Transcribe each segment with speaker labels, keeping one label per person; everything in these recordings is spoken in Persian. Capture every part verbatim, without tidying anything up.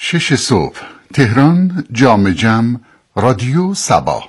Speaker 1: شش صبح تهران، جام جم، رادیو سبا.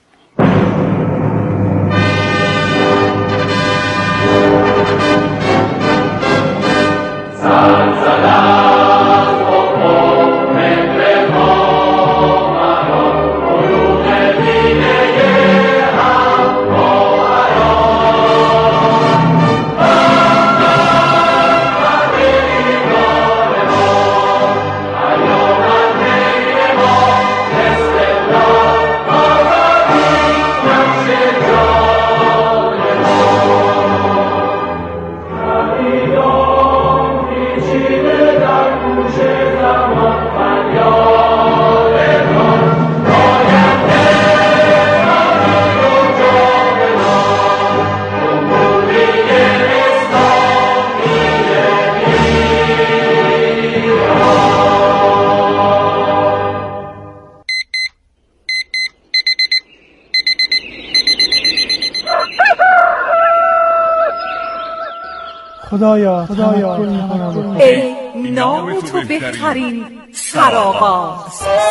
Speaker 2: خدایا خدایا
Speaker 3: ای نام تو بهترین سرآغاز،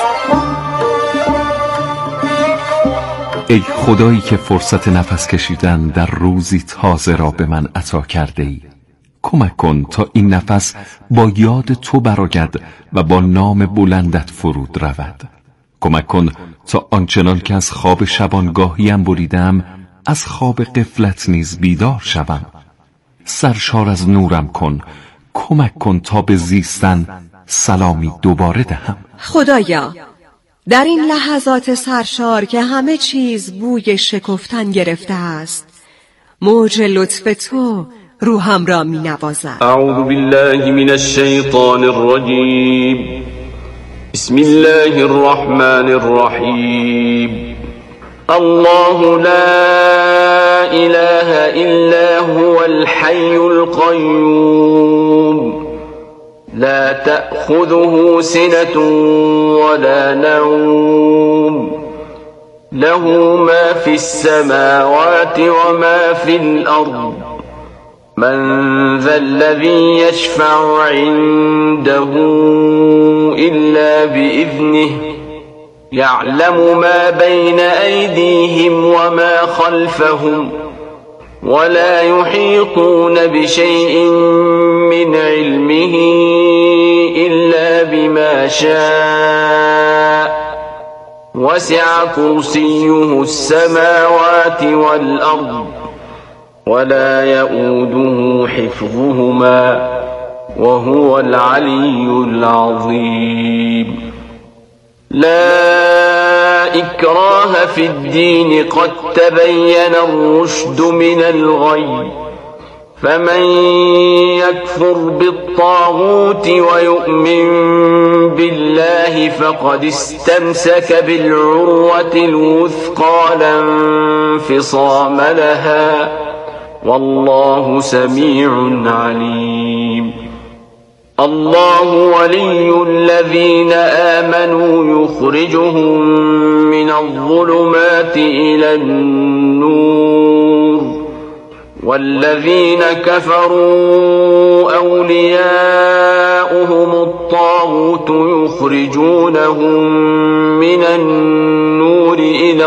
Speaker 4: ای خدایی که فرصت نفس کشیدن در روزی تازه را به من عطا کرده ای، کمک کن تا این نفس با یاد تو برآید و با نام بلندت فرود رود. کمک کن تا آنچنان که از خواب شبانگاهیم بریدم از خواب غفلت نیز بیدار شوم. سرشار از نورم کن، کمک کن تا به زیستن سلامی دوباره دهم.
Speaker 3: خدایا در این لحظات سرشار که همه چیز بوی شکفتن گرفته است، موج لطف تو روحم را می نوازد.
Speaker 5: اعوذ بالله من الشیطان الرجیم، بسم الله الرحمن الرحیم. الله لا إله إلا هو الحي القيوم لا تأخذه سنة ولا نوم له ما في السماوات وما في الأرض من ذا الذي يشفع عنده إلا بإذنه يعلم ما بين أيديهم وما خلفهم ولا يحيطون بشيء من علمه إلا بما شاء وسع كرسيه السماوات والأرض ولا يؤوده حفظهما وهو العلي العظيم. لا إكراه في الدين قد تبين الرشد من الغي فمن يكفر بالطاغوت ويؤمن بالله فقد استمسك بالعروة الوثقى لا انفصام لها والله سميع عليم. الله ولي الذين آمنوا يخرجهم من الظلمات إلى النور والذين كفروا أولياؤهم الطاغوت يخرجونهم من النور إلى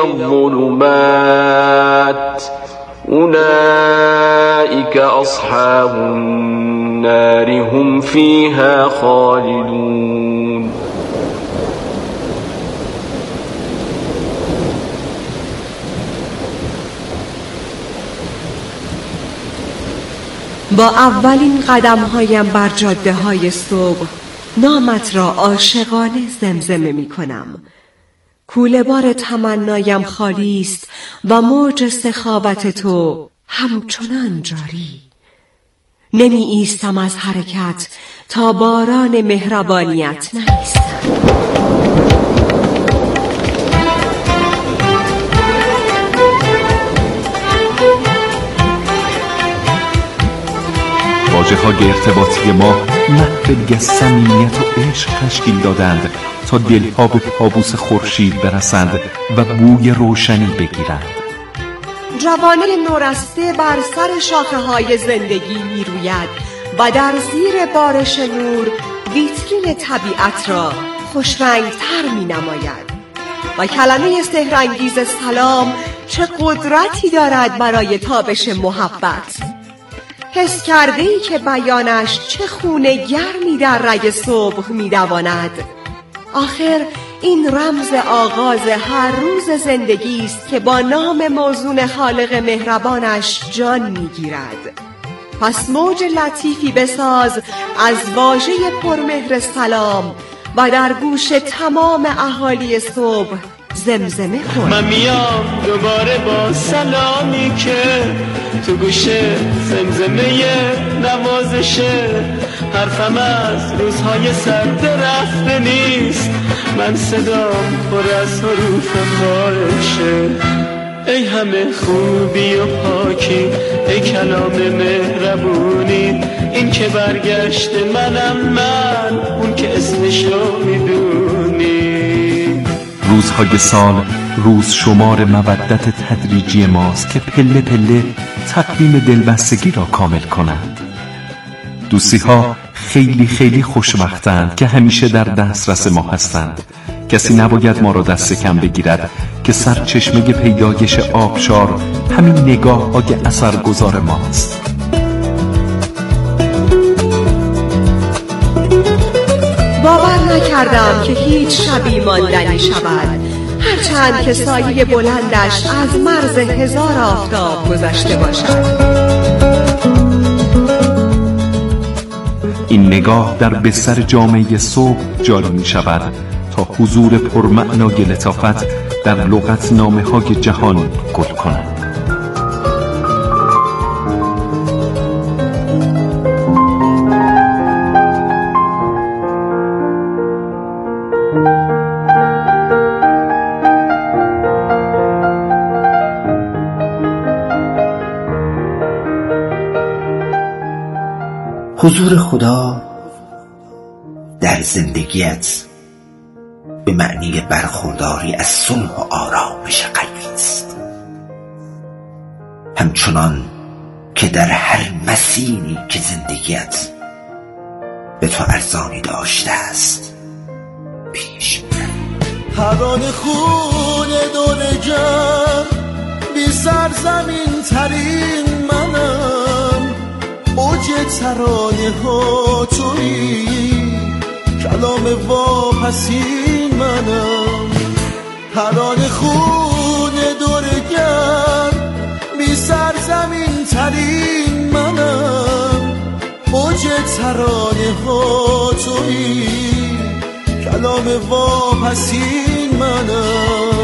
Speaker 5: الظلمات أولئك أصحاب النار هم فيها خالدون.
Speaker 3: با اولین قدمهایم بر جاده های صبح نامت را عاشقانه زمزمه می کنم. کوله بار تمنایم خالی است و موج سخاوت تو همچنان جاری. نمی ایستم از حرکت تا باران مهربانیت نایستم.
Speaker 4: واجه های ارتباطی ما محفلی از صمیمیت و عشق تشکیل دادند تا دلها به پابوس خورشید برسند و بوی روشنی بگیرند.
Speaker 3: جوانه نورسته بر سر شاخه های زندگی می روید و در زیر بارش نور ویترین طبیعت را خوشرنگتر می نماید و کلمه سحرانگیز سلام چه قدرتی دارد برای تابش محبت. حس کرده ای که بیانش چه خونه گرمی در رگ صبح می دواند. آخر این رمز آغاز هر روز زندگی است که با نام موزون خالق مهربانش جان می گیرد. پس موج لطیفی بساز از واژه پرمهر سلام و در گوش تمام اهالی صبح زمزمه کن.
Speaker 2: من میام دوباره با سلامی که تو گوشه زمزمه نوازشه، حرفم از روزهای سرد رفته نیست، من صدام پر از حروف خارشه. ای همه خوبی و پاکی، ای کلام مهربونی، این که برگشت منم من، اون که اسمشو میدونی.
Speaker 4: روزهای سال روز شمار مودت تدریجی ماست که پله پله تقویم دلبستگی را کامل کنند. دوستی ها خیلی خیلی خوشبختند که همیشه در دسترس ما هستند. کسی نباید ما را دست کم بگیرد که سرچشمه پیدایش آبشار همین نگاه های اثرگذار ماست.
Speaker 3: باور نکردم که هیچ شبی ماندنی شود، هرچند که سایه بلندش از مرز هزار آفتاب گذشته باشد.
Speaker 4: این نگاه در بستر جامعه صبح جاری می شود تا حضور پرمعنای لطافت در لغت نامه های جهان گل کند.
Speaker 6: حضور خدا در زندگیت به معنی برخورداری از صلح و آرامش قلبی است، همچنان که در هر مسیری که زندگیت به تو ارزانی داشته است پیش بر.
Speaker 7: ترانه خون دور جمع بی سرزمین ترین منم، اوج ترانه ها تویی، کلام واپسین منم. ترانه خون دور گرم بی سرزمین ترین منم، اوج ترانه ها تویی، کلام واپسین منم.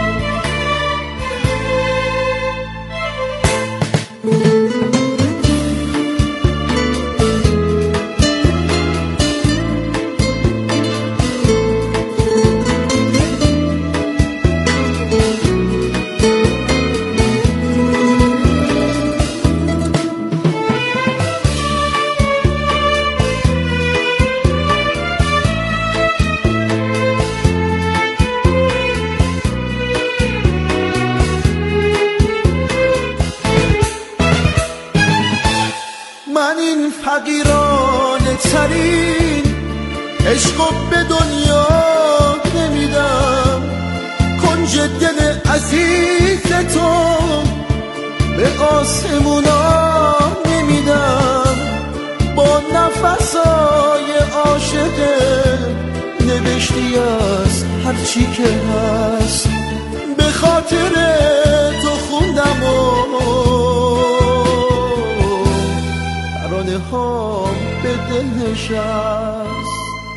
Speaker 7: فقیرانه ترین عشقو به دنیا نمیدم، کنج دل عزیز تو به آسمونا نمیدم. با نفسای عاشقه نوشتی از هرچی که هست، به خاطر تو خوندم و ها به دل نشست.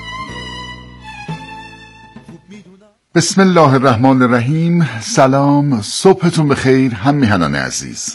Speaker 1: بسم الله الرحمن الرحیم. سلام، صبحتون بخیر هم میهنان عزیز.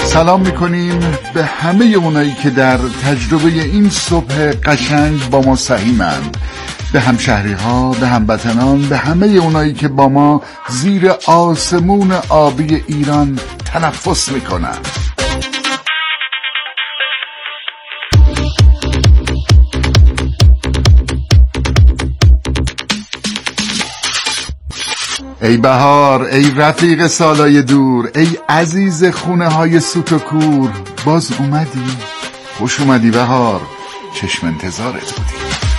Speaker 1: سلام میکنیم به همه اونایی که در تجربه این صبح قشنگ با ما سهیمند، به همشهری ها، به هموطنان، به همه اونایی که با ما زیر آسمون آبی ایران تنفس میکنن. ای بهار، ای رفیق سالای دور، ای عزیز خونه های سوت و کور، باز اومدی؟ خوش اومدی بهار، چشم انتظارت بودی.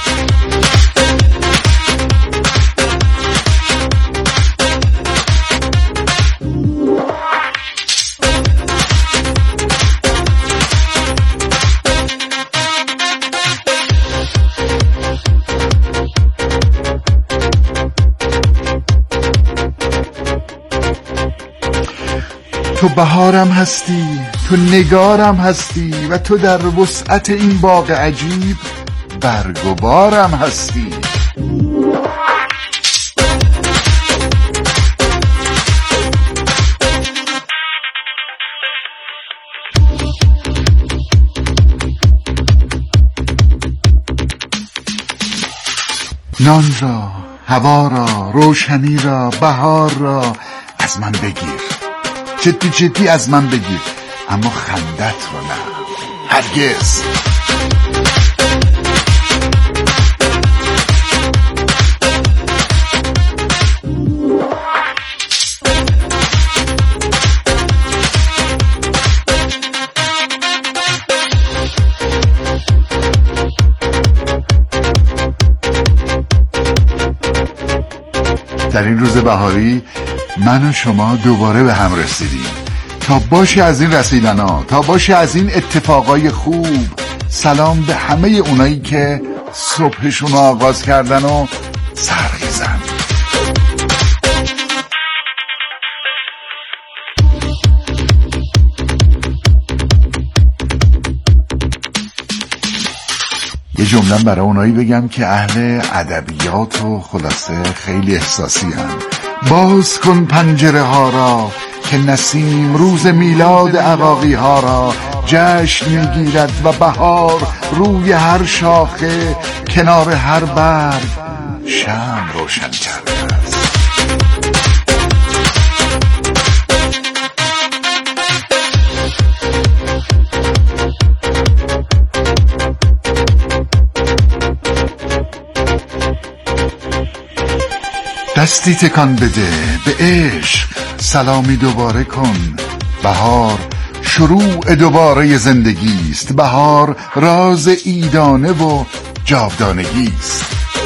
Speaker 1: تو بهارم هستی، تو نگارم هستی و تو در وسعت این باغ عجیب برگ و بارم هستی. نان را، هوا را، روشنی را، بهار را از من بگیر، جدی جدی از من بگیر، اما خندت رو نه، هرگز. در این روز بهاری من و شما دوباره به هم رسیدیم تا باشه از این رسیدنا، تا باشه از این اتفاقای خوب. سلام به همه اونایی که صبحشون رو آغاز کردن و سرخیزن. یه جمله برای اونایی بگم که اهل ادبیات و خلاصه خیلی احساسی هم. باز کن پنجره ها را که نسیم روز میلاد عقاقی ها را جشن میگیرد و بهار روی هر شاخه کنار هر برگ شمع روشن کرده است. دستی تکان بده به عشق، سلامی دوباره کن. بهار شروع دوباره زندگی است، بهار راز ایدانه و جاودانگی است.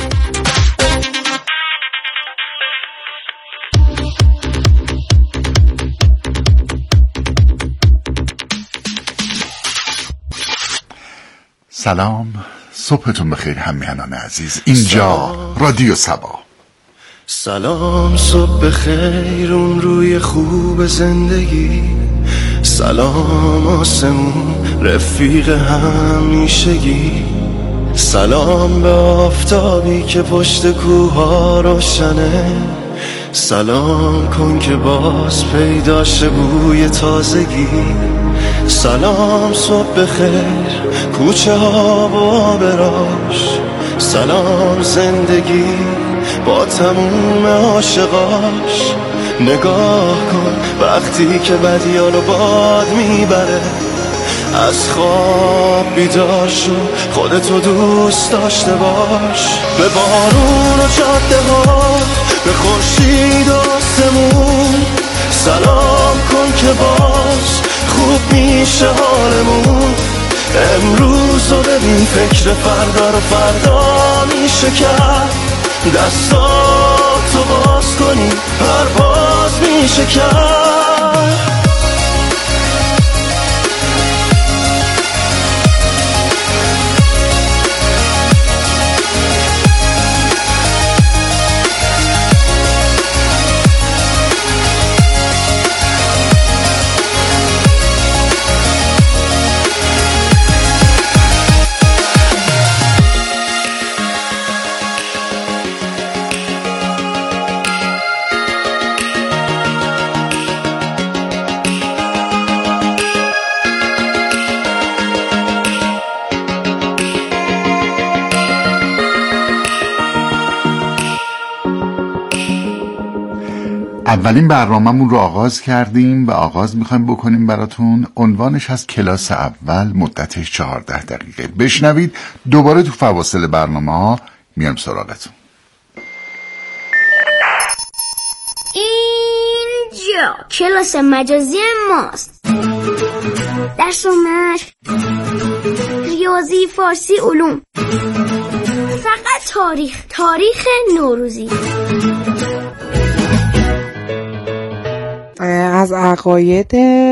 Speaker 1: سلام، صبحتون بخیر هممیهنان عزیز. اینجا رادیو سبا.
Speaker 7: سلام، صبح بخیر اون روی خوب زندگی. سلام آسمون رفیق همیشگی. سلام به آفتابی که پشت کوها روشنه. سلام کن که باز پیدا شه بوی تازگی. سلام صبح بخیر کوچه ها با براش. سلام زندگی با تموم عاشقاش. نگاه کن وقتی که بدیانو باد میبره. از خواب بیدار شو، خودتو دوست داشته باش. به بارون و جاده ها، به خورشید و آسمون سلام کن که باز خوب میشه حالمون. امروز رو ببین فکر فردا رو فردا میشه کرد. دستاتو باز کنی پرواز میشه کرد.
Speaker 1: اولین برنامه‌مون رو آغاز کردیم و آغاز میخوایم بکنیم براتون. عنوانش از کلاس اول، مدتش چهارده دقیقه. بشنوید، دوباره تو فواصل برنامه ها میام سراغتون.
Speaker 8: اینجا کلاس مجازی ماست. درس و مشق، ریاضی، فارسی، علوم، فقط تاریخ، تاریخ نوروزی.
Speaker 9: از عقاید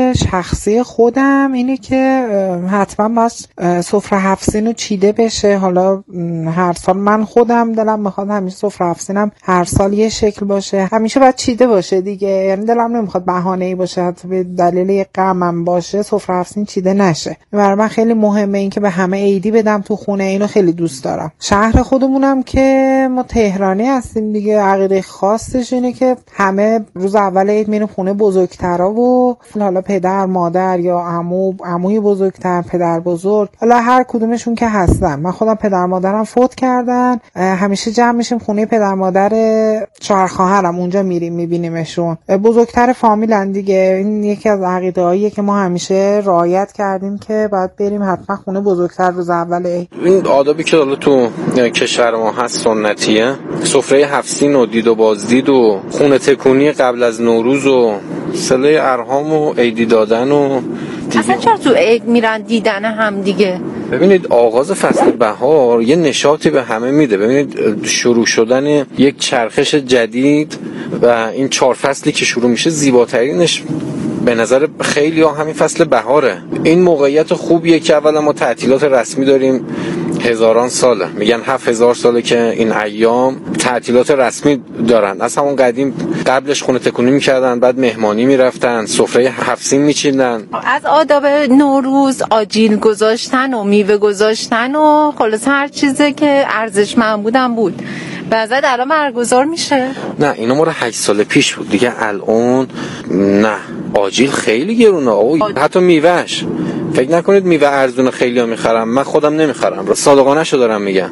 Speaker 9: شخصی خودم اینه که حتما باید سفره هفت سین رو چیده بشه. حالا هر سال من خودم دلم میخواد همیشه سفره هفت سینم هر سال یه شکل باشه، همیشه باید چیده باشه دیگه. یعنی دلم نمیخواد بهانه‌ای باشه، حتی به دلیل یه غمم باشه سفره هفت سین چیده نشه. برای من خیلی مهمه این که به همه عیدی بدم تو خونه. اینو خیلی دوست دارم. شهر خودمونم که ما تهرانی هستیم دیگه، عقیده خاصش اینه که همه روز اول عید میرن خونه بزرگترا و حالا پدر مادر یا عمو عموی بزرگتر، پدر بزرگ، حالا هر کدومشون که هستن. من خودم پدر مادرم فوت کردن، همیشه جمع میشیم خونه پدر مادر شوهر خواهرم، اونجا میریم میبینیمشون. بزرگتر فامیلن دیگه. این یکی از عقیده‌هاییه که ما همیشه رعایت کردیم که باید بریم حتما خونه بزرگتر روز اول عید.
Speaker 10: این آدابی که حالا تو کشور ما هست سنتیه، سفره هفت سین و دید و بازدید و خونه تکونی قبل از نوروز و صله ارحام و عیدی دادن و
Speaker 11: اصلا چرا تو عید میرن دیدن هم دیگه؟
Speaker 10: ببینید آغاز فصل بهار یه نشاطی به همه میده. ببینید شروع شدن یک چرخش جدید و این چهار فصلی که شروع میشه زیباترینش به نظر خیلی ها همین فصل بهاره. این موقعیت خوبیه که اولا ما تعطیلات رسمی داریم، هزاران ساله، میگن هفت هزار ساله که این ایام تعطیلات رسمی دارن. از همون قدیم قبلش خونه تکونی میکردن، بعد مهمانی میرفتن، سفره هفت سین میچیدن.
Speaker 11: از آداب نوروز آجیل گذاشتن و میوه گذاشتن و خلاص هر چیزی که ارزشمند بودن بود. بعضی الان برگزار میشه؟
Speaker 10: نه اینا مورد هشت سال پیش بود دیگه. الان نه، آجیل خیلی گرونه. او حتی میوهش فکر نکنید میوه ارزونه خیلی ها میخرم. من خودم نمیخرم، صادقانه شو دارم میگم.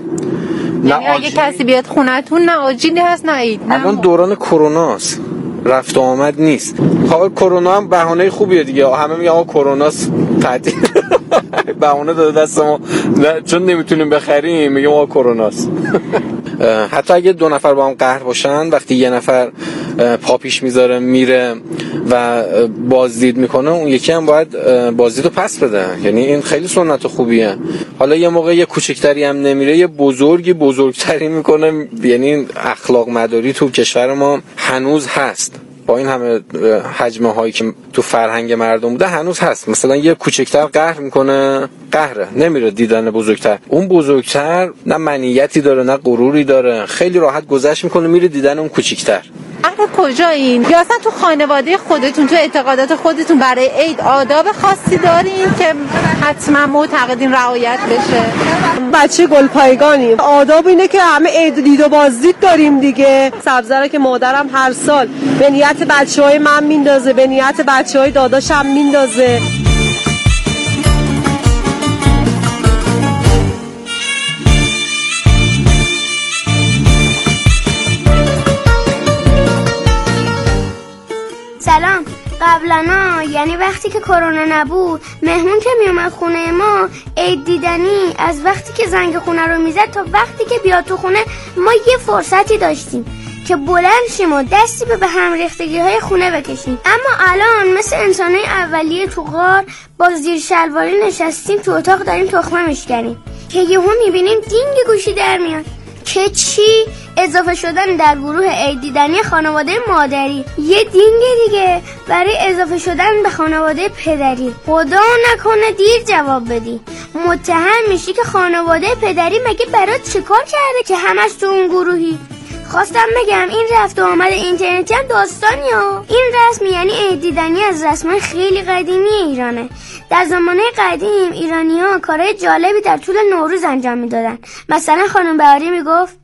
Speaker 11: نه اگه کسی بیاد خونتون نه آجیلی هست نه عید.
Speaker 10: الان دوران کروناست، رفت و آمد نیست. خب کرونا هم بهانه خوبیه دیگه. همه میگن آقا کروناست تعطیل بهانه داده دست ما، چون نمیتونیم بخریم میگم آقا کروناست. حتی اگه دو نفر با هم قهر باشن، وقتی یه نفر پا پیش میذاره میره و بازدید میکنه، اون یکی هم باید بازدیدو پس بده. یعنی این خیلی سنت خوبیه. حالا یه موقع یه کوچکتری هم نمیره، یه بزرگی بزرگتری میکنه. یعنی اخلاق مداری تو کشور ما هنوز هست. با این همه حجمه هایی که تو فرهنگ مردم بوده هنوز هست. مثلا یه کوچکتر قهر میکنه، قهره، نمیره دیدن بزرگتر. اون بزرگتر نه منیتی داره نه غروری داره، خیلی راحت گذشت میکنه میره دیدن اون کوچکتر.
Speaker 11: اهل کجایین؟ یا اصلا تو خانواده خودتون، تو اعتقادات خودتون برای عید آداب خاصی دارین که حتما معتقدین رعایت بشه؟
Speaker 12: بچه گلپایگانیم. آداب اینه که همه عید دید و بازدید داریم دیگه. سبزه رو که مادرم هر سال به نیت بچه‌های من میندازه، به نیت بچه‌های داداشم میندازه.
Speaker 8: سلام. قبلنا یعنی وقتی که کرونا نبود، مهمون که میومد خونه ما عید دیدنی از وقتی که زنگ خونه رو میزد تا وقتی که بیاد تو خونه ما یه فرصتی داشتیم که بلند شیم و دستی به هم ریختگی های خونه بکشیم. اما الان مثل انسانای اولیه تو غار با زیر شلواری نشستیم تو اتاق داریم تخمه میشکنیم که یهو میبینیم دینگ گوشی در میاد که چی؟ اضافه شدن در گروه عید دیدنی خانواده مادری. یه دینگ دیگه برای اضافه شدن به خانواده پدری. خدا نکنه دیر جواب بدی، متهم میشی که خانواده پدری مگه برات چیکار کرده که همش تو اون گروهی. خواستم بگم این رفت و آمد اینترنتی هم داستانی ها. این رسم یعنی عید دیدنی از رسم‌های خیلی قدیمی ایرانه. در زمانه قدیم ایرانی‌ها کارهای جالبی در طول نوروز انجام میدادن. مثلا خانم بهاری میگفت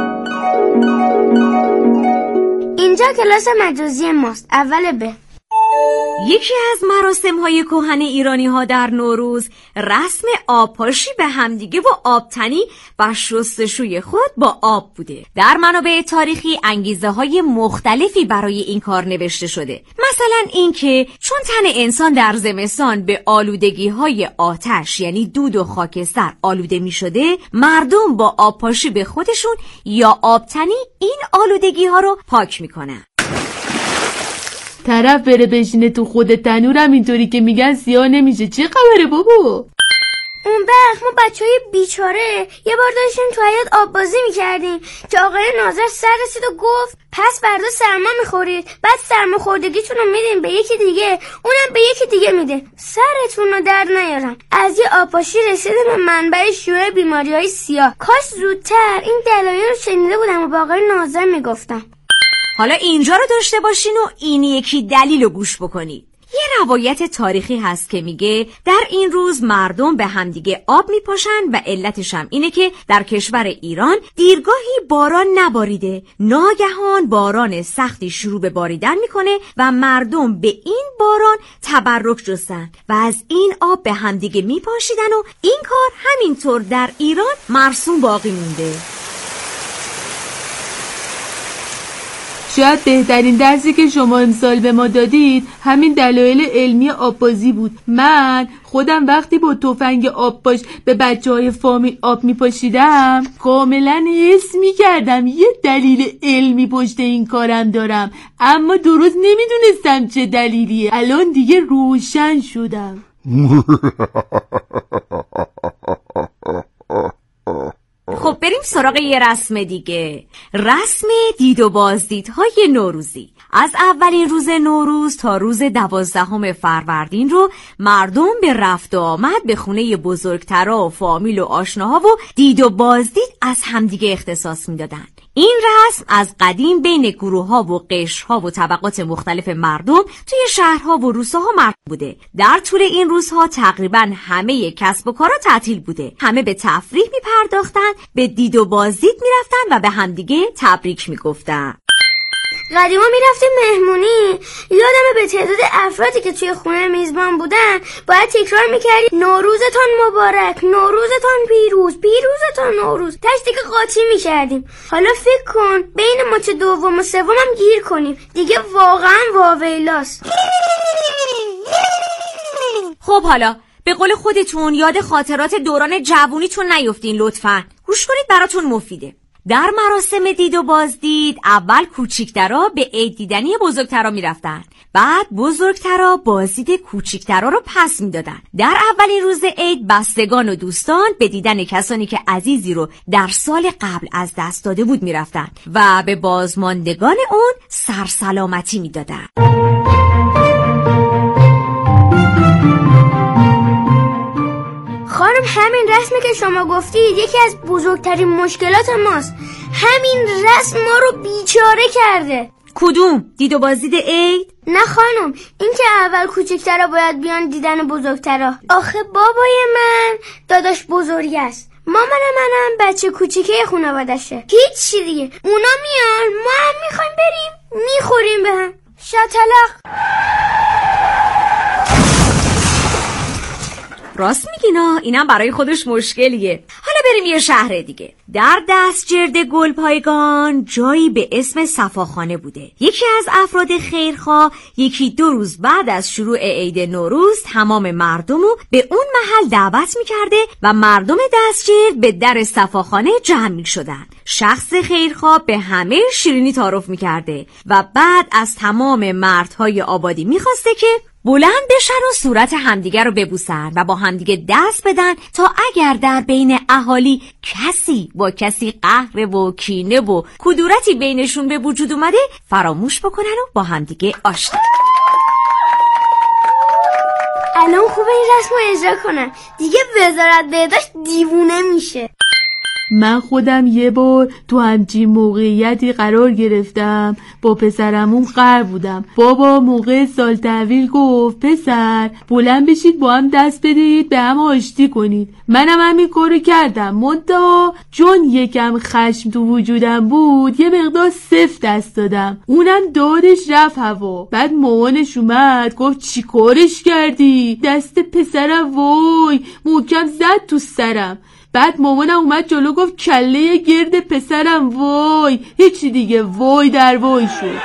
Speaker 8: اینجا کلاس مجازی ماست. اول ب
Speaker 13: یکی از مراسم‌های کهن ایرانی‌ها در نوروز رسم آبپاشی به همدیگه و آبتنی و شستشوی خود با آب بوده. در منابع تاریخی انگیزه‌های مختلفی برای این کار نوشته شده. مثلا اینکه چون تن انسان در زمستان به آلودگی‌های آتش یعنی دود و خاکستر آلوده می‌شده، مردم با آبپاشی به خودشون یا آبتنی این آلودگی‌ها رو پاک می‌کنن.
Speaker 14: طرف بره بشینه تو خود تنورم اینطوری که میگن سیاه نمیشه. چه خبره بابا؟
Speaker 8: اون وقت ما بچه های بیچاره یه بار داشتیم تو حیاط آب بازی میکردیم که آقای ناظر سر رسید و گفت پس فردا سرما میخورید، بعد سرما خوردگیتون رو میدین به یکی دیگه، اونم به یکی دیگه میده. سرتون رو درد نیارم. از یه آبپاشی رسیدیم به منبع شیوع بیماری های سیاه. کاش زودتر این دلایل رو شنیده بودم و با آقای ناظر میگفتم.
Speaker 13: حالا اینجا رو داشته باشین و این یکی دلیل رو گوش بکنید. یه روایت تاریخی هست که میگه در این روز مردم به همدیگه آب میپاشن و علتش هم اینه که در کشور ایران دیرگاهی باران نباریده. ناگهان باران سختی شروع به باریدن میکنه و مردم به این باران تبرک جستن و از این آب به همدیگه میپاشیدن و این کار همینطور در ایران مرسوم باقی مونده.
Speaker 14: شاید بهترین درسی که شما امسال به ما دادید همین دلایل علمی آبپاشی بود. من خودم وقتی با تفنگ آبپاش به بچه های فامیل آب میپاشیدم کاملا حس میکردم یه دلیل علمی پشت این کارم دارم، اما درست نمیدونستم چه دلیلیه. الان دیگه روشن شدم.
Speaker 13: خب بریم سراغ یه رسم دیگه، رسم دید و بازدیدهای نوروزی. از اولین روز نوروز تا روز دوازدهم فروردین رو مردم به رفت و آمد به خونه بزرگترا و فامیل و آشناها و دید و بازدید از همدیگه اختصاص میدادن. این رسم از قدیم بین گروه‌ها و قشرها و طبقات مختلف مردم توی شهرها و روستاها مرسوم بوده. در طول این روزها تقریباً همه کسب و کارا تعطیل بوده. همه به تفریح می‌پرداختن، به دید و بازدید می‌رفتن و به همدیگه تبریک می‌گفتن.
Speaker 8: قدیما میرفتیم مهمونی، یادمه به تعداد افرادی که توی خونه میزبان بودن باید تکرار میکردی نوروزتان مبارک، نوروزتان پیروز، پیروزتان نوروز. تش دیگه قاطی میکردیم. حالا فکر کن بین مچ دوم و سوم هم گیر کنیم، دیگه واقعا واویلاست.
Speaker 13: خب حالا به قول خودتون یاد خاطرات دوران جوونیتون نیفتین لطفاً. گوش کنید براتون مفیده. در مراسم دید و بازدید اول کوچیکترا به عید دیدنی بزرگترا میرفتن، بعد بزرگترا بازدید کوچیکترا رو پس میدادن. در اولین روز عید بستگان و دوستان به دیدن کسانی که عزیزی رو در سال قبل از دست داده بود میرفتن و به بازماندگان اون سرسلامتی میدادن.
Speaker 8: خانم همین رسمی که شما گفتید یکی از بزرگترین مشکلات ماست. همین رسم ما رو بیچاره کرده.
Speaker 13: کدوم؟ دید و بازدید عید؟
Speaker 8: نه خانم، این که اول کوچکترا باید بیان دیدن بزرگترا. آخه بابای من داداش بزرگ است، مامان منم بچه کوچیکه خانوادشه. هیچی دیگه. اونا میان، ما هم میخوایم بریم، میخوریم به هم. شطلق.
Speaker 13: راست میگینا، اینم برای خودش مشکلیه. حالا بریم یه شهر دیگه. در دستجرد گلپایگان جایی به اسم صفاخانه بوده. یکی از افراد خیرخواه یکی دو روز بعد از شروع عید نوروز تمام مردمو به اون محل دعوت میکرده و مردم دستجرد به در صفاخانه جمع میشدن. شخص خیرخواه به همه شیرینی تعارف میکرده و بعد از تمام مردهای آبادی میخواسته که بلند بشن و صورت همدیگر رو ببوسن و با همدیگه دست بدن تا اگر در بین اهالی کسی با کسی قهر و کینه و کدورتی بینشون به وجود اومده فراموش بکنن و با همدیگه آشنا.
Speaker 8: الان خوبه این رسم رو اجرا کنن، دیگه وزارت بهداشت دیوونه میشه.
Speaker 14: من خودم یه بار تو همچین موقعیتی قرار گرفتم. با پسرمون قرار بودم. بابا موقع سال تحویل گفت پسر بلند بشید با هم دست بدهید به هم آشتی کنید. منم همین کارو کردم، منتها چون یکم خشم تو وجودم بود یه مقدار سفت دست دادم، اونم دادش رفت هوا. بعد مامانش اومد گفت چی کارش کردی؟ دست پسرم وای محکم زد تو سرم. بعد مامانم اومد جلو گفت کله گرد پسرم وای. هیچی دیگه، وای در وای شد.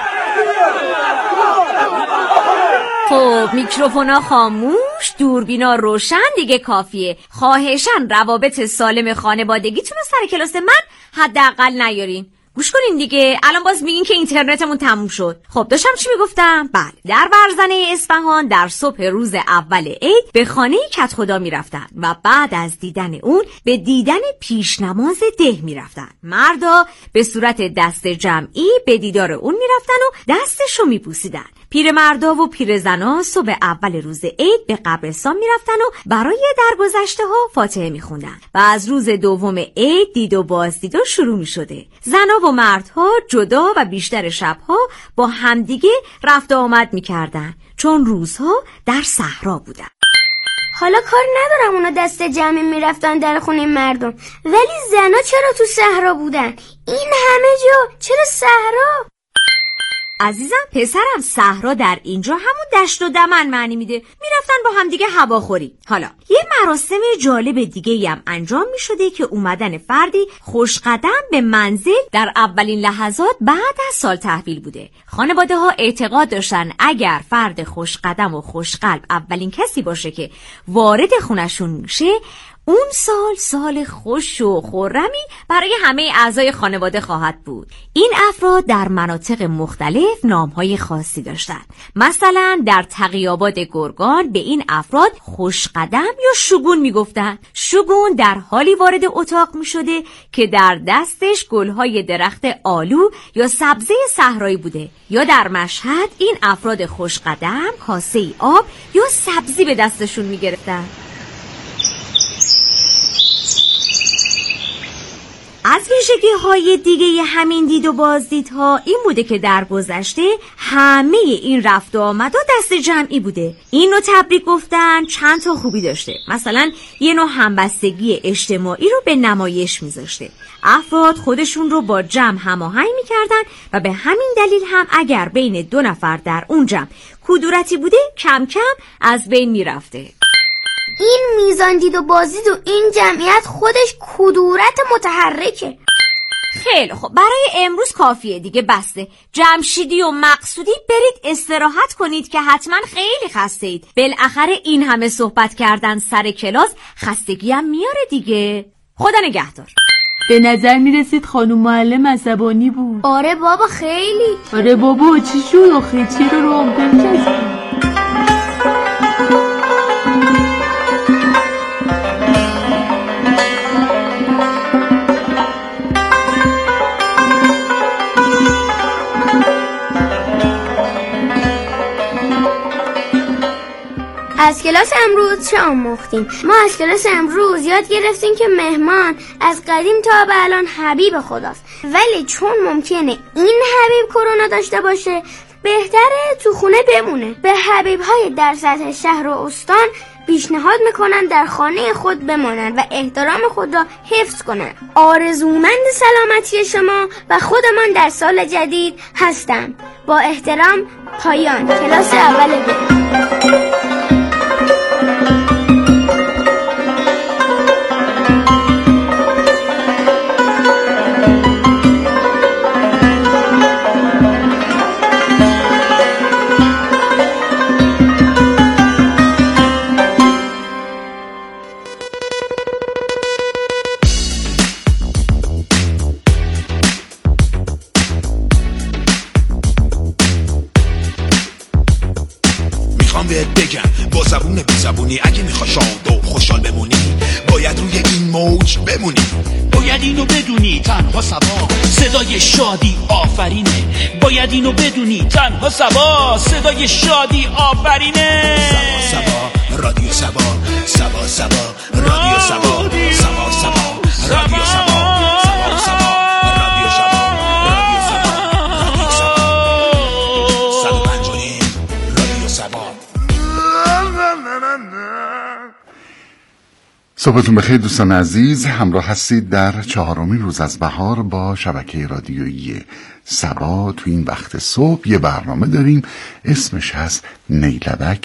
Speaker 13: خب میکروفونا خاموش، دوربینا روشن، دیگه کافیه. خواهشاً روابط سالم خانوادگیتون رو سر کلاس من حداقل نیارین. گوش کنین دیگه، الان باز میگین که اینترنتمون تموم شد. خب داشتم چی میگفتم؟ بله، در ورزنه اصفهان در صبح روز اول عید به خانه کت خدا میرفتن و بعد از دیدن اون به دیدن پیش نماز ده میرفتن. مردا به صورت دست جمعی به دیدار اون میرفتن و دستشو میبوسیدن. پیرمردا و پیرزنا صبح اول روز عید به قبرستان میرفتن و برای درگذشته ها فاتحه میخوندن و از روز دوم عید دید و بازدیدا شروع میشده. زنا و مردها جدا و بیشتر شبها با همدیگه رفت آمد میکردن چون روزها در صحرا بودن.
Speaker 8: حالا کار ندارم اونا دست جمعی میرفتن در خونه مردم، ولی زنا چرا تو صحرا بودن؟ این همه جا چرا صحرا؟
Speaker 13: عزیزم پسرم، صحرا در اینجا همون دشت و دمن معنی میده. میرفتن با هم دیگه هواخوری. حالا یه مراسم جالب دیگه هم انجام میشده که اومدن فردی خوشقدم به منزل در اولین لحظات بعد از سال تحویل بوده. خانواده ها اعتقاد داشتن اگر فرد خوشقدم و خوشقلب اولین کسی باشه که وارد خونشون میشه، اون سال سال خوش و خرمی برای همه اعضای خانواده خواهد بود. این افراد در مناطق مختلف نامهای خاصی داشتند. مثلا در تقی‌آباد گرگان به این افراد خوشقدم یا شگون میگفتند. شگون در حالی وارد اتاق میشده که در دستش گلهای درخت آلو یا سبزه صحرایی بوده. یا در مشهد این افراد خوشقدم کاسه آب یا سبزی به دستشون میگرفتن. از ویژگی‌های دیگه همین دید و بازدیدها این بوده که در گذشته همه این رفت و آمدا دست جمعی بوده. این نوع تبریک گفتن چند تا خوبی داشته. مثلا یه نوع همبستگی اجتماعی رو به نمایش میذاشته. افراد خودشون رو با جمع هماهنگ میکردن و به همین دلیل هم اگر بین دو نفر در اون جمع کدورتی بوده کم کم از بین میرفته.
Speaker 8: این میزان دید و بازدید و این جمعیت خودش کدورت متحرکه.
Speaker 13: خیلی خب، برای امروز کافیه دیگه، بسته. جمشیدی و مقصودی برید استراحت کنید که حتما خیلی خسته اید. بالاخره این همه صحبت کردن سر کلاس خستگی هم میاره دیگه. خدا نگهدار.
Speaker 14: به نظر میرسید خانم معلم عصبانی بود.
Speaker 8: آره بابا خیلی.
Speaker 14: آره بابا چی شد آخه؟ چرا رو آمپل کسی؟
Speaker 8: از کلاس امروز چه آموختیم؟ ما از کلاس امروز یاد گرفتیم که مهمان از قدیم تا به الان حبیب خداست، ولی چون ممکنه این حبیب کرونا داشته باشه بهتره تو خونه بمونه. به حبیب‌های در سطح شهر و استان پیشنهاد میکنن در خانه خود بمانند و احترام خود را حفظ کنند. آرزومند سلامتی شما و خودمان در سال جدید هستم. با احترام، پایان. کلاس اول ب.
Speaker 15: اگه میخوای شاد و خوشحال بمونی باید روی این موج بمونی. باید اینو بدونی تنها سبا صدای شادی آفرینه. باید اینو بدونی تنها سبا صدای شادی آفرینه. سبا سبا رادیو سبا، سبا سبا رادیو سبا، سبا سبا رادیو سبا.
Speaker 1: صبحتون بخیر دوستان عزیز، همراه هستید در چهارمین روز از بهار با شبکه رادیویی سبا. تو این وقت صبح یه برنامه داریم اسمش هست نیلبک